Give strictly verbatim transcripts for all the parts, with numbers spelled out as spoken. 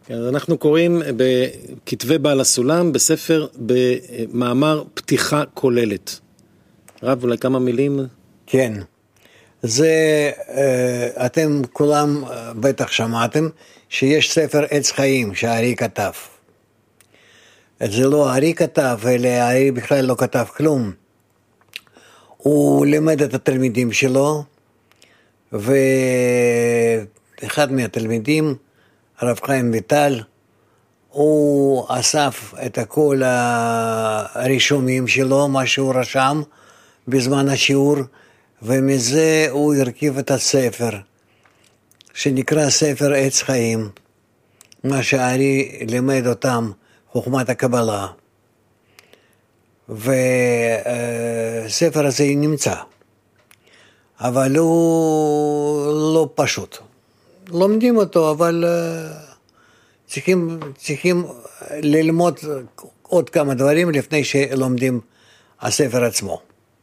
כן, אז אנחנו קוראים בכתבי בעל הסולם, בספר, במאמר פתיחה כוללת. רב, אולי כמה מילים? כן. זה, אתם כולם בטח שמעתם, שיש ספר עץ חיים שהארי כתב. זה לא הארי כתב, אלא הארי בכלל לא כתב כלום. הוא לימד את התלמידים שלו, ואחד מהתלמידים, הרב חיים ויטל, הוא אסף את כל הרישומים שלו, מה שהוא רשם בזמן השיעור, ומזה הוא הרכיב את הספר, שנקרא ספר עץ חיים, מה שהארי לימד אותם, חוכמת הקבלה. וספר הזה נמצא, אבל הוא לא פשוט. לומדים אותו, אבל צריכים, צריכים ללמוד עוד כמה דברים לפני שלומדים הספר עצמו.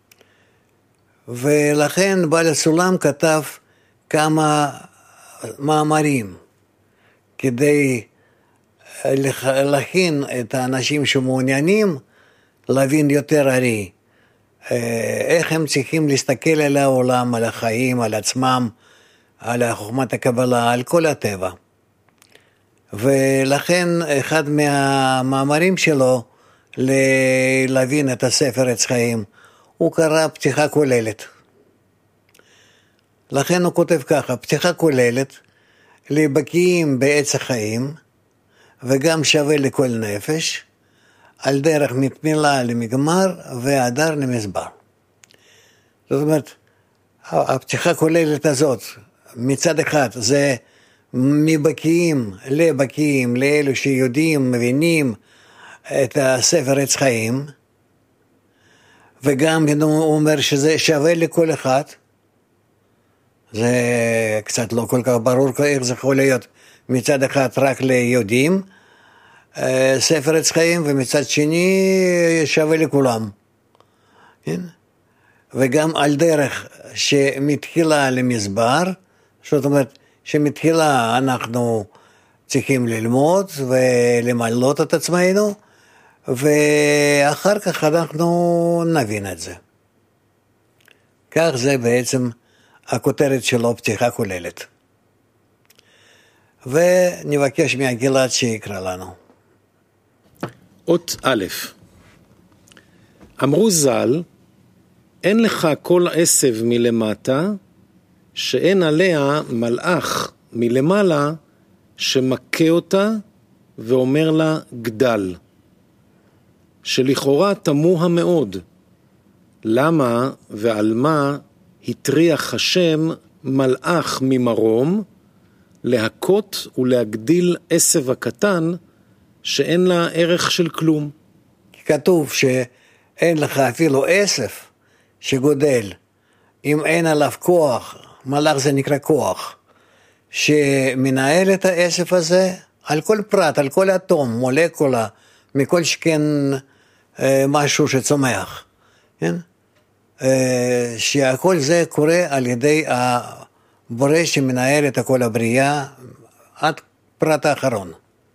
ולכן בעל הסולם כתב כמה מאמרים כדי להכין את האנשים שמעוניינים להבין יותר הארי, איך הם צריכים להסתכל על העולם, על החיים, על עצמם, על חוכמת הקבלה, על כל הטבע. ולכן אחד מהמאמרים שלו להבין את הספר עץ חיים, הוא קרא פתיחה כוללת. לכן הוא כותב ככה, פתיחה כוללת, לבקיאים בעץ החיים, וגם שווה לכל נפש, על דרך מתמילה למגמר, והדר למסבר. זאת אומרת, הפתיחה כוללת הזאת, מצד אחד, זה מבקיאים לבקיאים, לאלו שיודעים, מבינים את הספר עץ חיים, וגם הוא אומר שזה שווה לכל אחד, זה קצת לא כל כך ברור איך זה יכול להיות מצד אחד רק ליודעים, ספר עץ חיים, ומצד שני שווה לכולם. כן? וגם על דרך שמתחילה למסבר, זאת אומרת שמתחילה אנחנו צריכים ללמוד ולמלות את עצמנו, ואחר כך אנחנו נבין את זה. כך זה בעצם הכותרת שלו, פתיחה כוללת. ונבקש מהגלעד שיקרא לנו. אות א', אמרו ז"ל, אין לך כל עשב מלמטה, שאין עליה מלאך מלמעלה, שמכה אותה ואומר לה גדל. שלכאורה תמוה מאוד, למה ועל מה הטריח השם מלאך ממרום, להכות ולהגדיל עשב הקטן, שאין לה ערך של כלום. כתוב שאין לך אפילו עשב שגודל, אם אין עליו כוח, מלאך זה נקרא כוח, שמנהל את העשב הזה על כל פרט, על כל אטום, מולקולה, מכל שכן משהו שצומח, כן? שהכל זה קורה על ידי הבורא שמנהל את כל הבריאה עד פרט האחרון.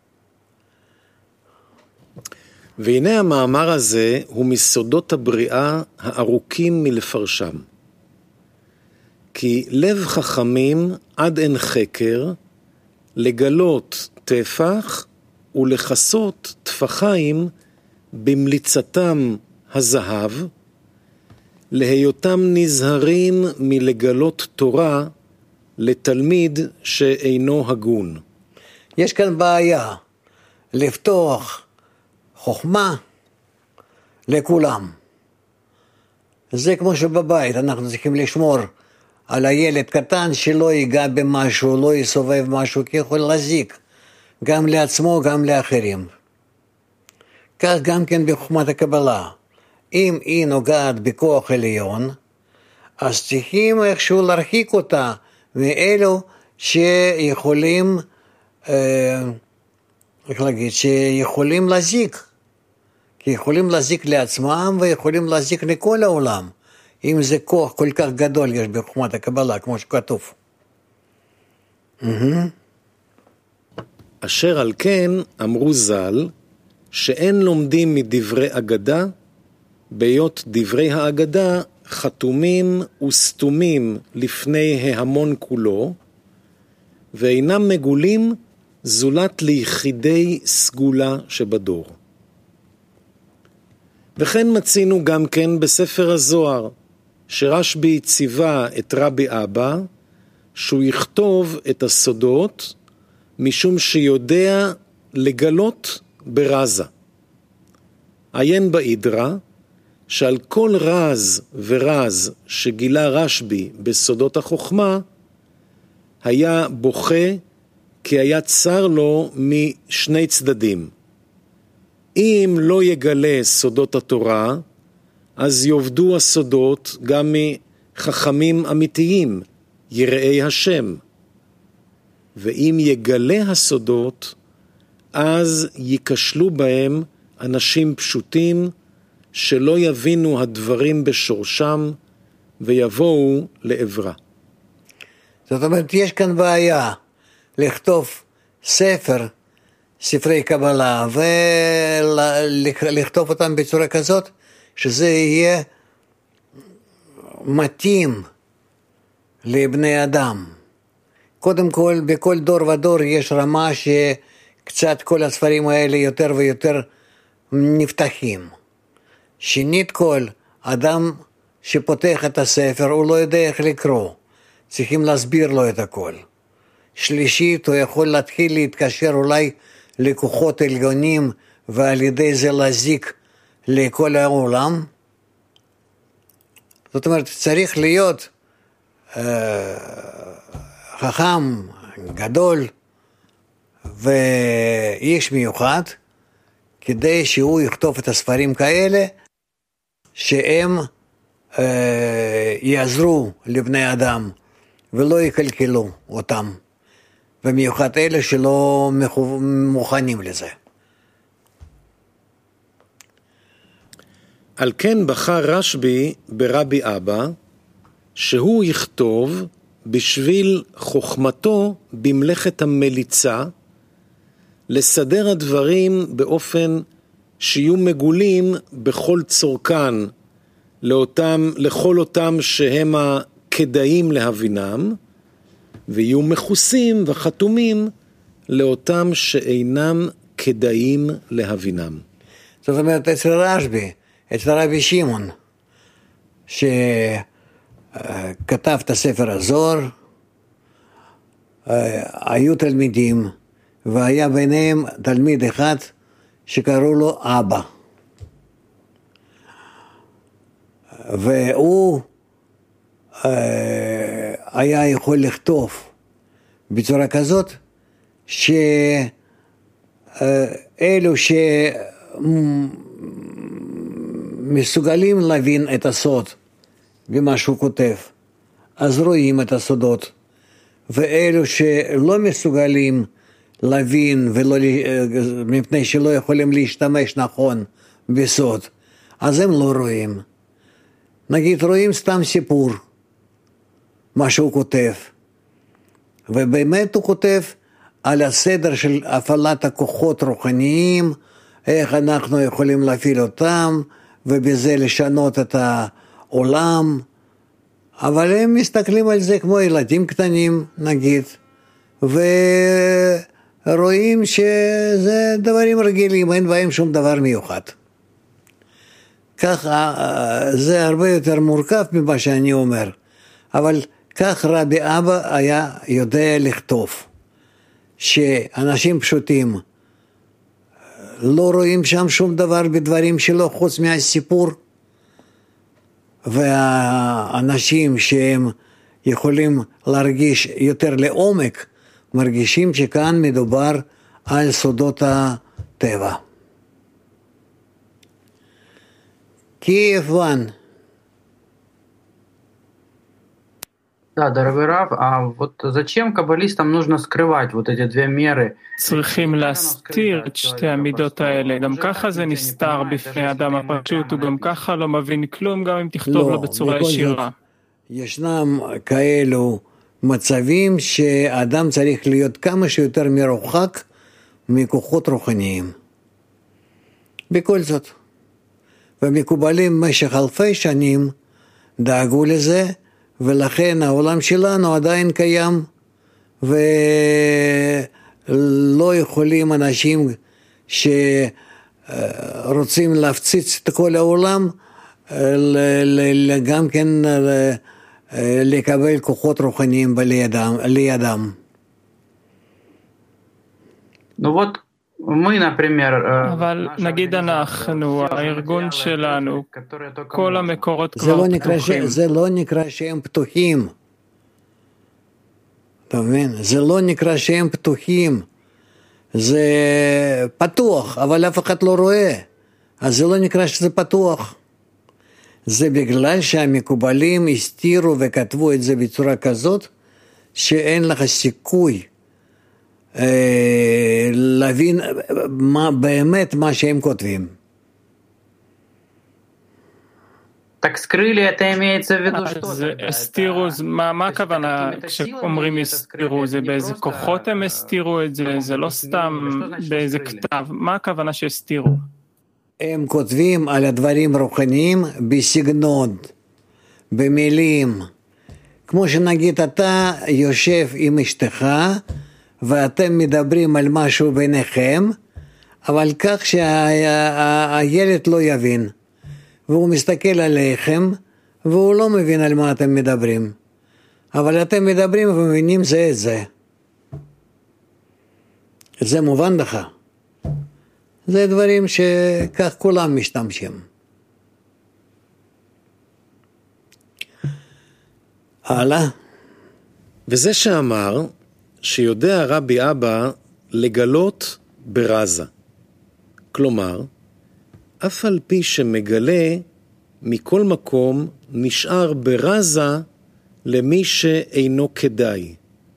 והנה המאמר הזה הוא מסודות הבריאה הארוכים מלפרשם. כי לב חכמים עד אין חקר, לגלות טפח ולחסות טפחיים במליצתם הזהב, להיותם נזהרים מלגלות תורה לתלמיד שאינו הגון. יש כאן בעיה, לפתוח חוכמה לכולם. זה כמו שבבית אנחנו צריכים לשמור על הילד קטן שלא ייגע במשהו, לא יסובב משהו, כי יכול להזיק גם לעצמו, גם לאחרים. כך גם כן בחוכמת הקבלה. אם היא נוגעת בכוח עליון, אז צריכים איכשהו להרחיק אותה מאלו שיכולים, אה, איך להגיד, שיכולים להזיק. כי יכולים להזיק לעצמם ויכולים להזיק לכל העולם. אם זה כוח כל כך גדול יש בחוכמת הקבלה, כמו שכתוב. אשר על כן אמרו ז"ל, שאין לומדים מדברי אגדה, בהיות דברי האגדה חתומים וסתומים לפני ההמון כולו, ואינם מגולים זולת ליחידי סגולה שבדור. וכן מצינו גם כן בספר הזוהר, שרשב"י ציווה את רבי אבא, שהוא יכתוב את הסודות, משום שיודע לגלות ברזה. עיין באידרא, שעל כל רז ורז שגילה רשב"י בסודות החוכמה, היה בוכה כי היה צר לו משני צדדים. אם לא יגלה סודות התורה, אז יובדו הסודות גם מחכמים אמיתיים, יראי השם. ואם יגלה הסודות, אז ייכשלו בהם אנשים פשוטים, שלא יבינו הדברים בשורשם, ויבואו לעברה. זאת אומרת, יש כאן בעיה לכתוב ספר, ספרי קבלה, ולכתוב אותם בצורה כזאת, שזה יהיה מתאים לבני אדם. קודם כל, בכל דור ודור יש רמה שקצת כל הספרים האלה יותר ויותר נפתחים. שנית כל, אדם שפותח את הספר, הוא לא יודע איך לקרוא. צריכים להסביר לו את הכל. שלישית, הוא יכול להתחיל להתקשר אולי לכוחות עליונים, ועל ידי זה להזיק לכל העולם. זאת אומרת, צריך להיות אה, חכם, גדול, ואיש מיוחד, כדי שהוא יכתוב את הספרים כאלה, שהם אה, יעזרו לבני אדם, ולא יקלקלו אותם. במיוחד אלה שלא מוכנים לזה. על כן בחר רשב"י ברבי אבא, שהוא יכתוב בשביל חוכמתו במלאכת המליצה, לסדר הדברים באופן שיהיו מגולים בכל צורכן, לאותם, לכל אותם שהם הכדאים להבינם, ויהיו מכוסים וחתומים לאותם שאינם כדאים להבינם. זאת אומרת, אצל רשב"י, אצל רבי שמעון, שכתב את הספר הזוהר, היו תלמידים, והיה ביניהם תלמיד אחד שקראו לו אבא. והוא היה יכול לכתוב בצורה כזאת, שאלו שמסוגלים להבין את הסוד במה שהוא כותב, אז רואים את הסודות, ואלו שלא מסוגלים להבין, ולא, מפני שלא יכולים להשתמש נכון בסוד, אז הם לא רואים. נגיד, רואים סתם סיפור, מה שהוא כותב, ובאמת הוא כותב על הסדר של הפעלת הכוחות רוחניים, איך אנחנו יכולים להפעיל אותם, ובזה לשנות את העולם, אבל הם מסתכלים על זה כמו ילדים קטנים, נגיד, ורואים שזה דברים רגילים, אין בהם שום דבר מיוחד. ככה, זה הרבה יותר מורכב ממה שאני אומר, אבל כך רבי אבא היה יודע לכתוב, שאנשים פשוטים לא רואים שם שום דבר בדברים שלו חוץ מהסיפור, והאנשים שהם יכולים להרגיש יותר לעומק, מרגישים שכאן מדובר על סודות הטבע. Киев Ван. Да, дорогой Рав, а вот зачем каббалистам нужно скрывать вот эти две меры? צריכים להסתיר את שתי המידות האלה. גם ככה זה נסתר בפני האדם הפשוט, הוא גם ככה לא מבין כלום, גם אם תכתוב לו בצורה ישירה. ישנם כאלו מצבים שאדם צריך להיות כמה שיותר מרוחק מכוחות רוחניים. בכל זאת. ומקובלים במשך אלפי שנים דאגו לזה, ולכן העולם שלנו עדיין קיים, ולא יכולים אנשים שרוצים להפציץ את כל העולם, גם כן לקבל כוחות רוחניים לידם. Ну вот мы, например, אבל נגיד אנחנו, הארגון שלנו, כל המקורות כבר פתוחים. זה לא נקרא שהם פתוחים. אתה מבין? זה לא נקרא שהם פתוחים. זה פתוח, אבל אף אחד לא רואה. אז זה לא נקרא שזה פתוח. זה בגלל שהמקובלים הסתירו וכתבו את זה בצורה כזאת, שאין לך סיכוי להבין מה, באמת מה שהם כותבים. Так скрыли, это имеется в виду, что? אז הסתירו, מה הכוונה כשאומרים הסתירו? זה באיזה כוחות הם הסתירו את זה? זה לא סתם באיזה כתב. מה הכוונה שהסתירו? הם כותבים על הדברים רוחניים בסגנון, במילים. כמו שנגיד אתה יושב עם אשתך, ואתם מדברים על משהו ביניכם, אבל כך שהילד לא יבין. והוא מסתכל עליכם, והוא לא מבין על מה אתם מדברים. אבל אתם מדברים ומבינים זה את זה. זה מובן לך. זה דברים שכך כולם משתמשים. הלאה. וזה שאמר שיודע רבי אבא לגלות ברזה. כלומר, אף על פי שמגלה, מכל מקום נשאר ברזה למי שאינו כדאי.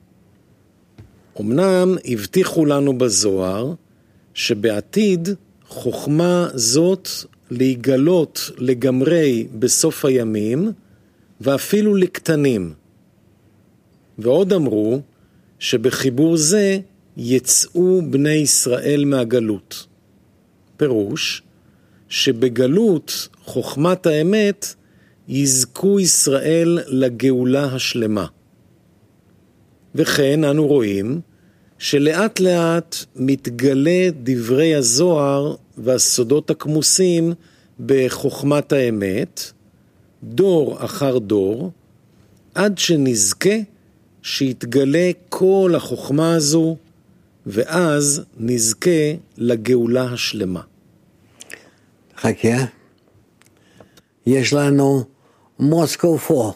אמנם הבטיחו לנו בזוהר שבעתיד חוכמה זאת להיגלות לגמרי בסוף הימים ואפילו לקטנים. ועוד אמרו שבחיבור זה יצאו בני ישראל מהגלות. פירוש שבגלות חוכמת האמת יזכו ישראל לגאולה השלמה. וכן אנו רואים שלאט לאט מתגלה דברי הזוהר והסודות הכמוסים בחוכמת האמת, דור אחר דור, עד שנזכה שיתגלה כל החוכמה הזו, ואז נזכה לגאולה השלמה. חכה, יש לנו מוסקו פה.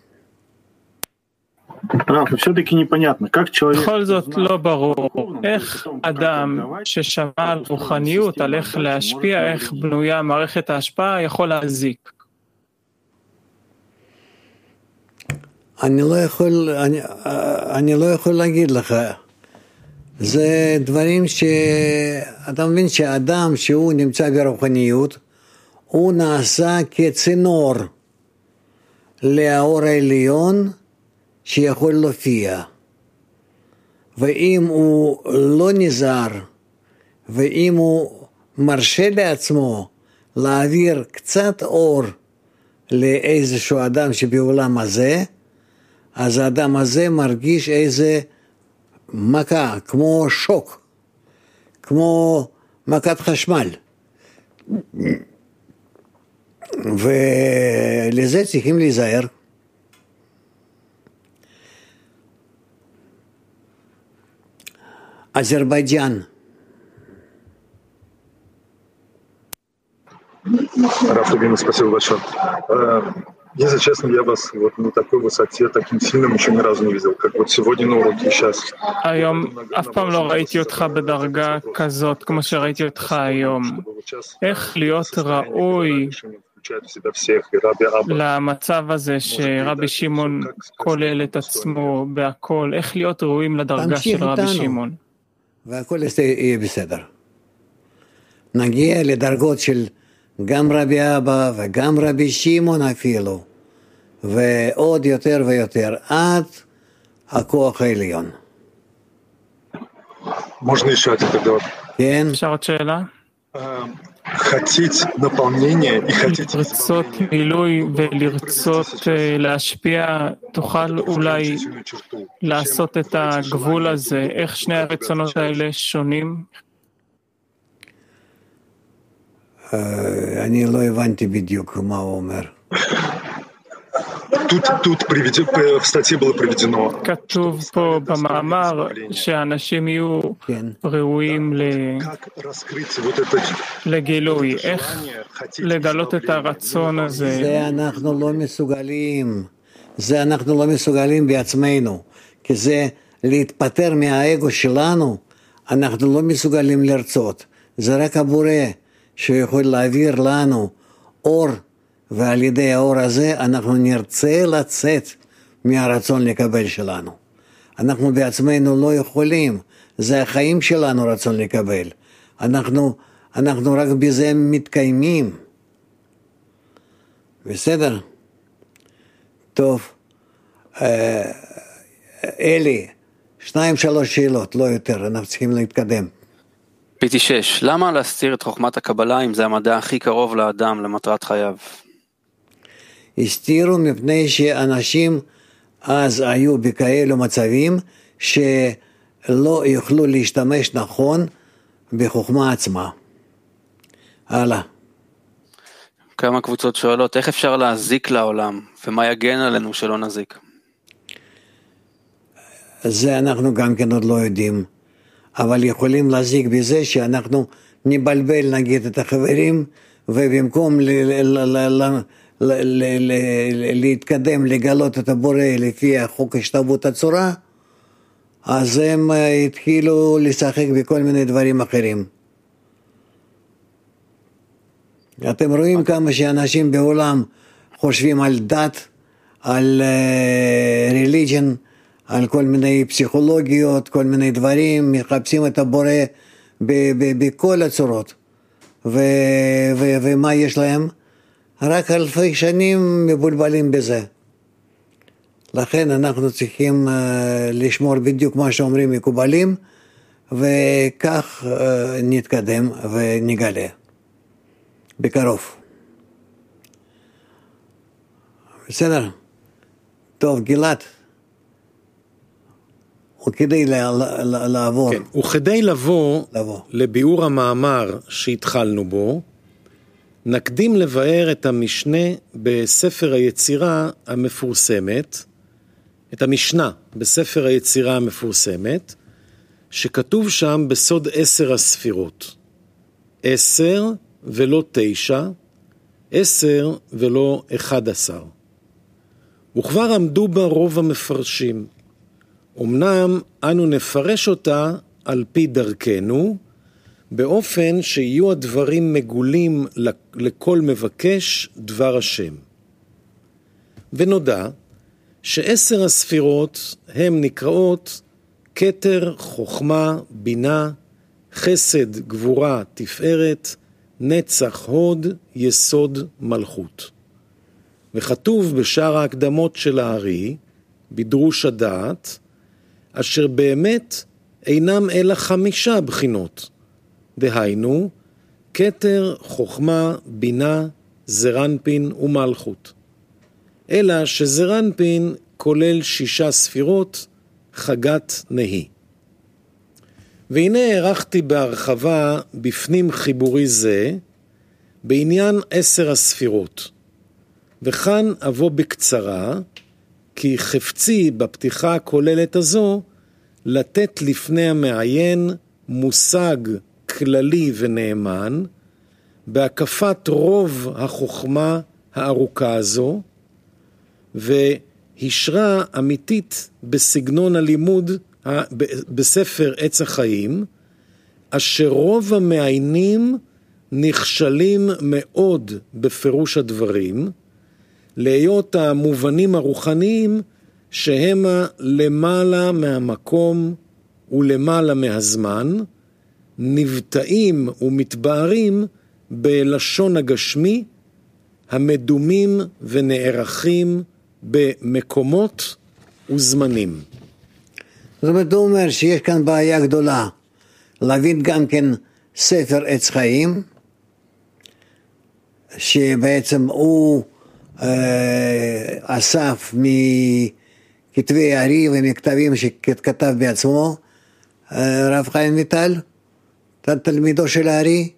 בכל זאת לא ברור איך אדם ששמע על רוחניות, על איך להשפיע, איך בנויה מערכת ההשפעה, יכול להזיק. אני לא יכול, אני, אני לא יכול להגיד לך. זה דברים שאתה מבין שאדם שהוא נמצא ברוחניות, הוא נעשה כצינור לאור העליון שיכול להופיע. ואם הוא לא נזהר, ואם הוא מרשה לעצמו להעביר קצת אור לאיזשהו אדם שבעולם הזה, אז האדם הזה מרגיש איזה מכה, כמו שוק, כמו מכת חשמל. ולזה צריכים להיזהר. Азербайджан. Раф Любимый, спасибо большое. Если честно, я вас вот на такой высоте, таким сильным еще ни разу не видел, как вот сегодня на уроке сейчас. היום אף פעם לא ראיתי אותך בדרגה כזאת, כמו שראיתי אותך היום. איך להיות ראוי למצב הזה שרבי שמעון כולל את עצמו בהכל, איך להיות ראויים לדרגה של רבי שמעון? והכל יהיה בסדר. נגיע לדרגות של גם רבי אבא וגם רבי שמעון אפילו, ועוד יותר ויותר, עד הכוח העליון. Можно еще один договор? כן. אפשר עוד שאלה? хотеть наполнения и хотеть לרצות מילוי ולרצות להשפיע, תוכל אולי לעשות את הגבול הזה, איך שני הרצונות האלה שונים? אני לא הבנתי בדיוק מה הוא אומר. Тут, тут приведено, в статье было приведено. כתוב פה במאמר שאנשים יהיו ראויים לגילוי. איך לגלות את הרצון הזה? זה אנחנו לא מסוגלים. זה אנחנו לא מסוגלים בעצמנו. כי זה להתפטר מהאגו שלנו, אנחנו לא מסוגלים לרצות. זה רק הבורא שיכול להעביר לנו אור, ועל ידי האור הזה אנחנו נרצה לצאת מהרצון לקבל שלנו. אנחנו בעצמנו לא יכולים, זה החיים שלנו רצון לקבל. אנחנו, אנחנו רק בזה מתקיימים. בסדר? טוב. אלי, שניים שלוש שאלות, לא יותר, אנחנו צריכים להתקדם. פיטי שש, למה להסתיר את חוכמת הקבלה אם זה המדע הכי קרוב לאדם למטרת חייו? הסתירו מפני שאנשים אז היו בכאלו מצבים שלא יוכלו להשתמש נכון בחוכמה עצמה. הלאה. כמה קבוצות שואלות, איך אפשר להזיק לעולם ומה יגן עלינו שלא נזיק? זה אנחנו גם כן עוד לא יודעים, אבל יכולים להזיק בזה שאנחנו נבלבל נגיד את החברים, ובמקום ל- ל- ל- ל- להתקדם, לגלות את הבורא לפי החוק השתוות הצורה, אז הם התחילו לשחק בכל מיני דברים אחרים. אתם רואים כמה שאנשים בעולם חושבים על דת, על religion, על כל מיני פסיכולוגיות, כל מיני דברים, מחפשים את הבורא בכל הצורות. ומה יש להם? רק אלפי שנים מבולבלים בזה. לכן אנחנו צריכים uh, לשמור בדיוק מה שאומרים מקובלים, וכך uh, נתקדם ונגלה. בקרוב. בסדר? טוב, גלעד. וכדי לעבור. כן, וכדי לבוא, לבוא לביאור המאמר שהתחלנו בו, נקדים לבאר את המשנה בספר היצירה המפורסמת, את המשנה בספר היצירה המפורסמת, שכתוב שם בסוד עשר הספירות. עשר ולא תשע, עשר ולא אחד עשר. וכבר עמדו בה רוב המפרשים. אמנם אנו נפרש אותה על פי דרכנו, באופן שיהיו הדברים מגולים לכל מבקש דבר השם. ונודע שעשר הספירות הם נקראות כתר, חוכמה, בינה, חסד, גבורה, תפארת, נצח, הוד, יסוד, מלכות. וכתוב בשאר ההקדמות של הארי, בדרוש הדעת, אשר באמת אינם אלא חמישה בחינות, דהיינו, כתר, חוכמה, בינה, זרנפין ומלכות. אלא שזרנפין כולל שישה ספירות, חגת נהי. והנה הערכתי בהרחבה בפנים חיבורי זה, בעניין עשר הספירות. וכאן אבוא בקצרה, כי חפצי בפתיחה הכוללת הזו, לתת לפני המעיין מושג כללי ונאמן, בהקפת רוב החוכמה הארוכה הזו, והשרה אמיתית בסגנון הלימוד בספר עץ החיים, אשר רוב המעיינים נכשלים מאוד בפירוש הדברים, להיות המובנים הרוחניים שהם למעלה מהמקום ולמעלה מהזמן, נבטאים ומתבארים בלשון הגשמי, המדומים ונערכים במקומות וזמנים. זאת אומרת, הוא אומר שיש כאן בעיה גדולה, להבין גם כן ספר עץ חיים, שבעצם הוא אה, אסף מכתבי הארי ומכתבים שכתב בעצמו, אה, רב חיים ויטל, תלמידו של הארי,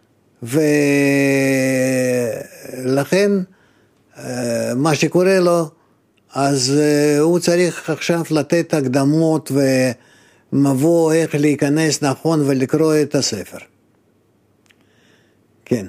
ולכן אה, מה שקורה לו, אז אה, הוא צריך עכשיו לתת הקדמות ומבוא איך להיכנס נכון ולקרוא את הספר. כן.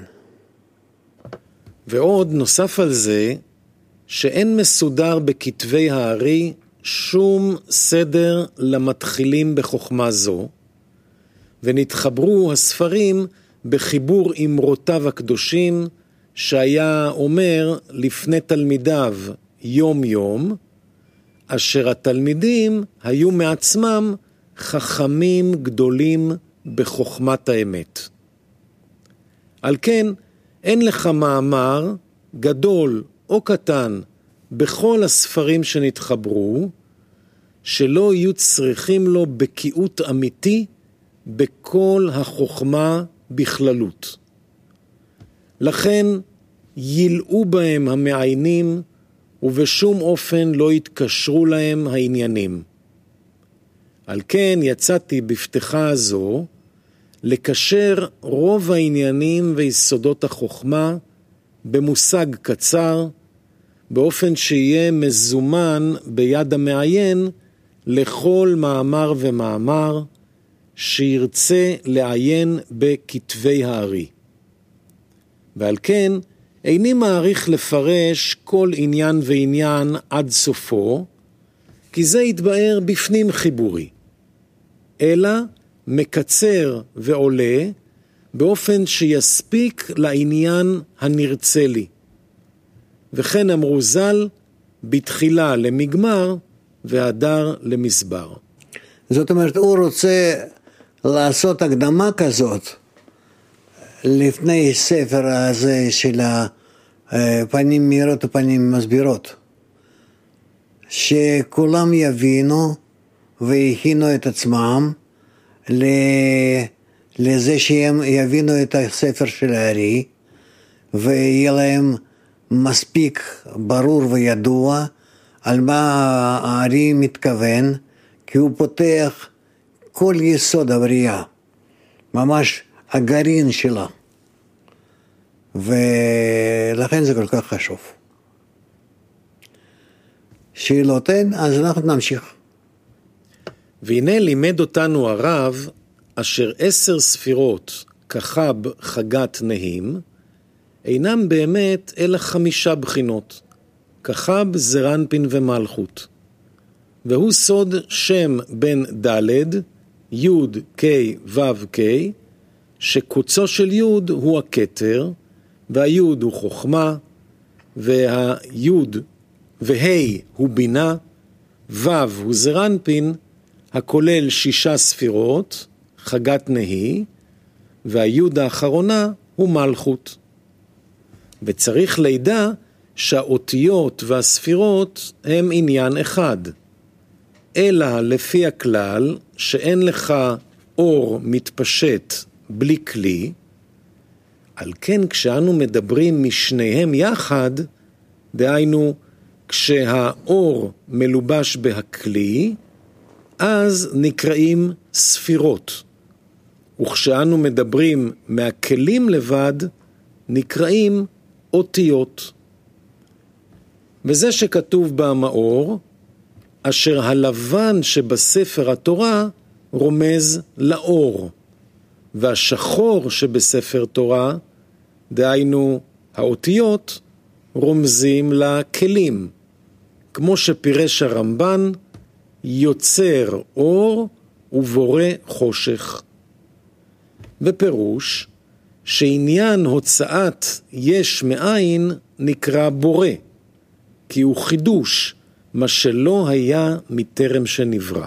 ועוד נוסף על זה, שאין מסודר בכתבי הארי שום סדר למתחילים בחוכמה זו, ונתחברו הספרים בחיבור אמרותיו הקדושים, שהיה אומר לפני תלמידיו יום יום, אשר התלמידים היו מעצמם חכמים גדולים בחוכמת האמת. על כן, אין לך מאמר גדול או קטן בכל הספרים שנתחברו, שלא יהיו צריכים לו בקיאות אמיתי בכל החוכמה בכללות. לכן ילאו בהם המעיינים, ובשום אופן לא יתקשרו להם העניינים. על כן יצאתי בפתחה הזו, לקשר רוב העניינים ויסודות החוכמה במושג קצר, באופן שיהיה מזומן ביד המעיין לכל מאמר ומאמר שירצה לעיין בכתבי הארי. ועל כן איני מעריך לפרש כל עניין ועניין עד סופו, כי זה יתבאר בפנים חיבורי, אלא מקצר ועולה באופן שיספיק לעניין הנרצה לי. וכן אמרו ז"ל, בתחילה למגמר והדר למסבר. זאת אומרת, הוא רוצה לעשות הקדמה כזאת לפני ספר הזה של הפנים מהירות ופנים מסבירות, שכולם יבינו ויכינו את עצמם לזה שהם יבינו את הספר של הארי, ויהיה להם מספיק ברור וידוע על מה הארי מתכוון, כי הוא פותח כל יסוד הבריאה, ממש הגרעין שלה, ולכן זה כל כך חשוב. שאלות אין, אז אנחנו נמשיך. והנה לימד אותנו הרב, אשר עשר ספירות כחב חגת נהים, אינם באמת אלא חמישה בחינות, כחב זרנפין ומלכות. והוא סוד שם בין ד' י' ק' ו' ק', שקוצו של י' הוא הכתר, והי' הוא חוכמה, והי' וה' הוא בינה, ו' הוא זרנפין, הכולל שישה ספירות, חגת נהי, והיוד האחרונה הוא מלכות. וצריך לידע שהאותיות והספירות הם עניין אחד, אלא לפי הכלל שאין לך אור מתפשט בלי כלי, על כן כשאנו מדברים משניהם יחד, דהיינו כשהאור מלובש בהכלי, אז נקראים ספירות. וכשאנו מדברים מהכלים לבד, נקראים אותיות. וזה שכתוב במאור, אשר הלבן שבספר התורה רומז לאור, והשחור שבספר תורה, דהיינו האותיות, רומזים לכלים, כמו שפירש הרמב"ן, יוצר אור ובורא חושך. ופירוש שעניין הוצאת יש מאין נקרא בורא, כי הוא חידוש, מה שלא היה מטרם שנברא.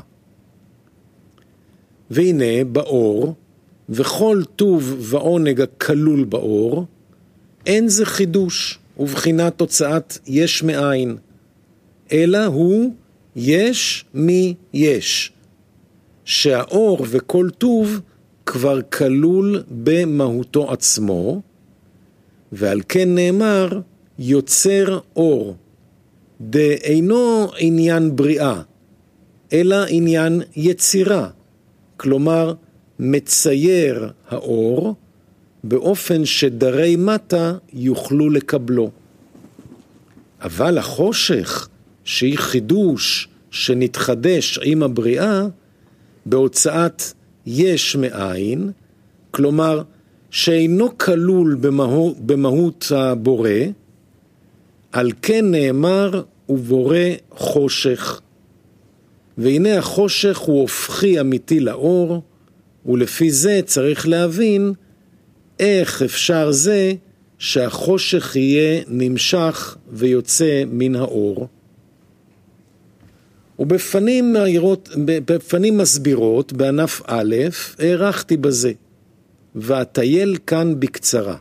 והנה באור, וכל טוב ועונג הכלול באור, אין זה חידוש ובחינת תוצאת יש מאין, אלא הוא יש מי יש, שהאור וכל טוב כבר כלול במהותו עצמו, ועל כן נאמר יוצר אור, דאינו עניין בריאה, אלא עניין יצירה, כלומר מצייר האור באופן שדרי מטה יוכלו לקבלו. אבל החושך, שהיא חידוש שנתחדש עם הבריאה, בהוצאת יש מאין, כלומר שאינו כלול במה... במהות הבורא, על כן נאמר ובורא חושך. והנה החושך הוא הופכי אמיתי לאור, ולפי זה צריך להבין איך אפשר זה שהחושך יהיה נמשך ויוצא מן האור. ובפנים מהירות, בפנים מסבירות בענף א' הערכתי בזה, ואטייל כאן בקצרה.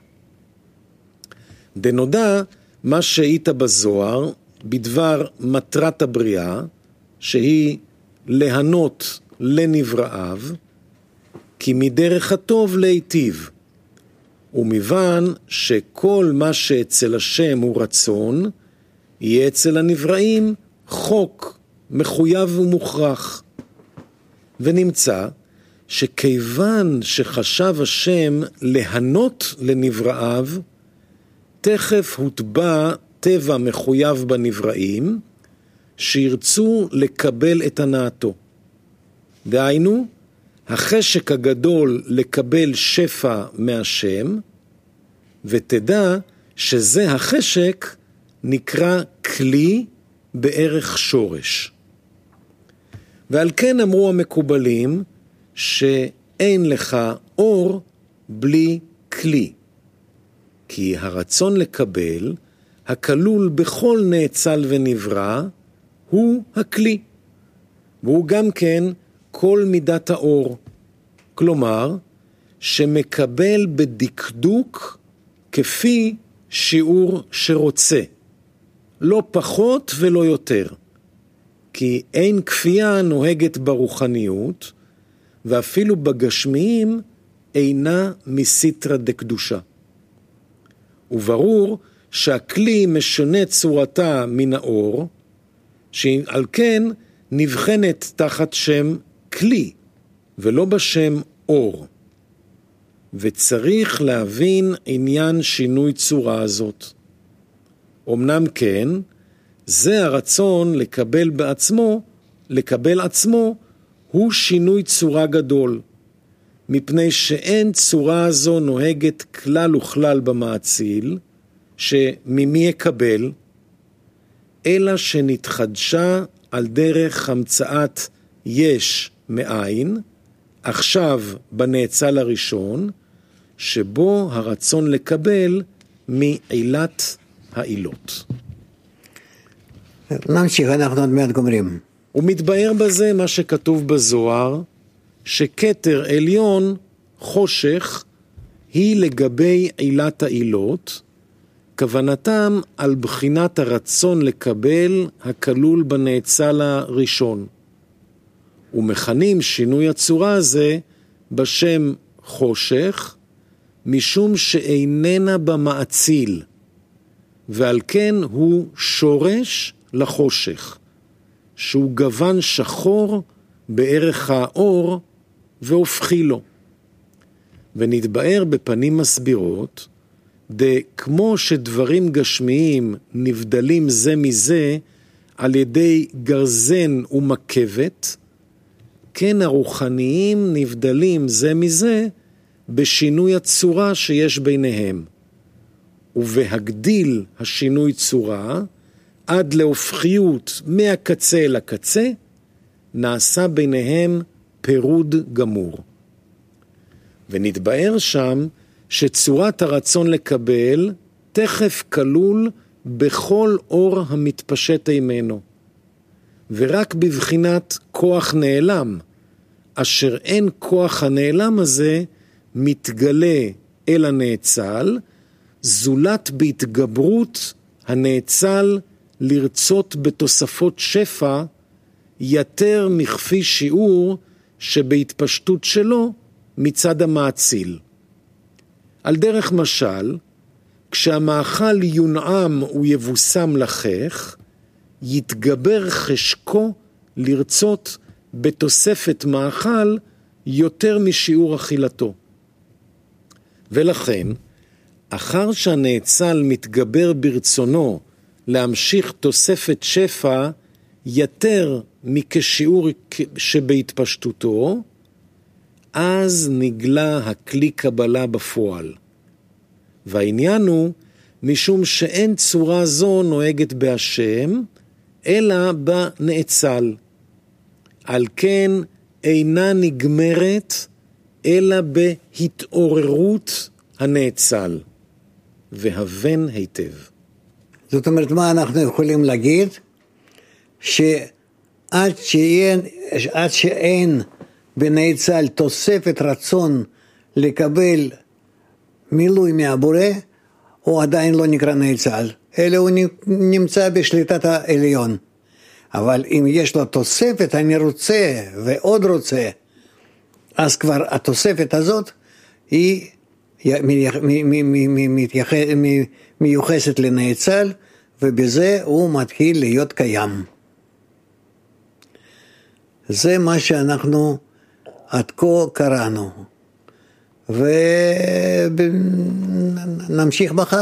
דנודע מה שהיית בזוהר בדבר מטרת הבריאה, שהיא להנות לנבראיו, כי מדרך הטוב להיטיב, ומבן שכל מה שאצל השם הוא רצון, יהיה אצל הנבראים חוק מחויב ומוכרח. ונמצא שכיוון שחשב השם להנות לנבראיו, תכף הוטבע טבע מחויב בנבראים, שירצו לקבל את הנעתו. דהיינו, החשק הגדול לקבל שפע מהשם, ותדע שזה החשק נקרא כלי בערך שורש. ועל כן אמרו המקובלים שאין לך אור בלי כלי, כי הרצון לקבל, הכלול בכל נאצל ונברא, הוא הכלי, והוא גם כן כל מידת האור, כלומר שמקבל בדקדוק כפי שיעור שרוצה, לא פחות ולא יותר, כי אין כפייה נוהגת ברוחניות, ואפילו בגשמיים אינה מסיטרא דקדושה. וברור שהכלי משנה צורתה מן האור, שעל כן נבחנת תחת שם כלי, ולא בשם אור. וצריך להבין עניין שינוי צורה הזאת. אמנם כן, זה הרצון לקבל בעצמו, לקבל עצמו, הוא שינוי צורה גדול, מפני שאין צורה הזו נוהגת כלל וכלל במעציל, שממי יקבל, אלא שנתחדשה על דרך המצאת יש מאין, עכשיו בנאצל הראשון, שבו הרצון לקבל מעילת העילות. נמשיך, אנחנו עוד מעט גומרים. ומתבאר בזה מה שכתוב בזוהר, שכתר עליון, חושך, היא לגבי עילת העילות, כוונתם על בחינת הרצון לקבל הכלול בנאצל הראשון. ומכנים שינוי הצורה הזה בשם חושך, משום שאיננה במעציל, ועל כן הוא שורש לחושך, שהוא גוון שחור בערך האור והופכי לו. ונתבאר בפנים מסבירות, כמו שדברים גשמיים נבדלים זה מזה על ידי גרזן ומקבת, כן הרוחניים נבדלים זה מזה בשינוי הצורה שיש ביניהם. ובהגדיל השינוי צורה, עד להופכיות מהקצה אל הקצה, נעשה ביניהם פירוד גמור. ונתבאר שם שצורת הרצון לקבל תכף כלול בכל אור המתפשט ממנו, ורק בבחינת כוח נעלם, אשר אין כוח הנעלם הזה מתגלה אל הנאצל, זולת בהתגברות הנאצל לרצות בתוספות שפע יותר מכפי שיעור שבהתפשטות שלו מצד המאציל. על דרך משל, כשהמאכל יונעם ויבוסם לחך, יתגבר חשקו לרצות בתוספת מאכל יותר משיעור אכילתו. ולכן, אחר שהנאצל מתגבר ברצונו להמשיך תוספת שפע יותר מכשיעור שבהתפשטותו, אז נגלה הכלי קבלה בפועל. והעניין הוא משום שאין צורה זו נוהגת בהשם, אלא בנאצל. על כן אינה נגמרת, אלא בהתעוררות הנאצל. והבן היטב. זאת אומרת, מה אנחנו יכולים להגיד? שעד שאין, עד שאין בנאצל תוספת רצון לקבל מילוי מהבורא, הוא עדיין לא נקרא נאצל, אלא הוא נמצא בשליטת העליון. אבל אם יש לו תוספת, אני רוצה ועוד רוצה, אז כבר התוספת הזאת היא מיוחסת לנאצל, ובזה הוא מתחיל להיות קיים. זה מה שאנחנו עד כה קראנו, ונמשיך מחר.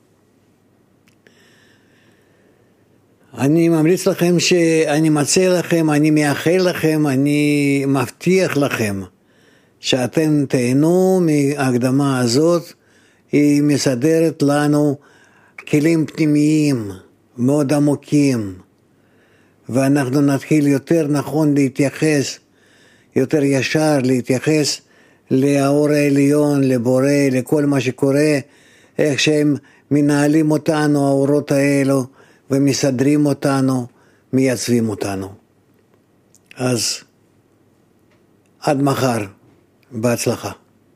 אני ממליץ לכם, שאני מציע לכם, אני מאחל לכם, אני מבטיח לכם, שאתם תהנו מההקדמה הזאת. היא מסדרת לנו כלים פנימיים מאוד עמוקים, ואנחנו נתחיל יותר נכון להתייחס, יותר ישר להתייחס לאור העליון, לבורא, לכל מה שקורה, איך שהם מנהלים אותנו, האורות האלו, ומסדרים אותנו, מייצבים אותנו. אז עד מחר, בהצלחה.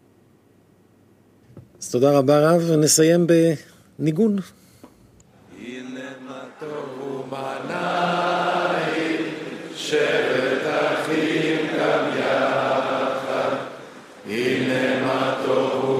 אז תודה רבה רב, ונסיים בניגון. הנה מה טוב ומנעים, שבט אחים גם יחד. הנה מה טוב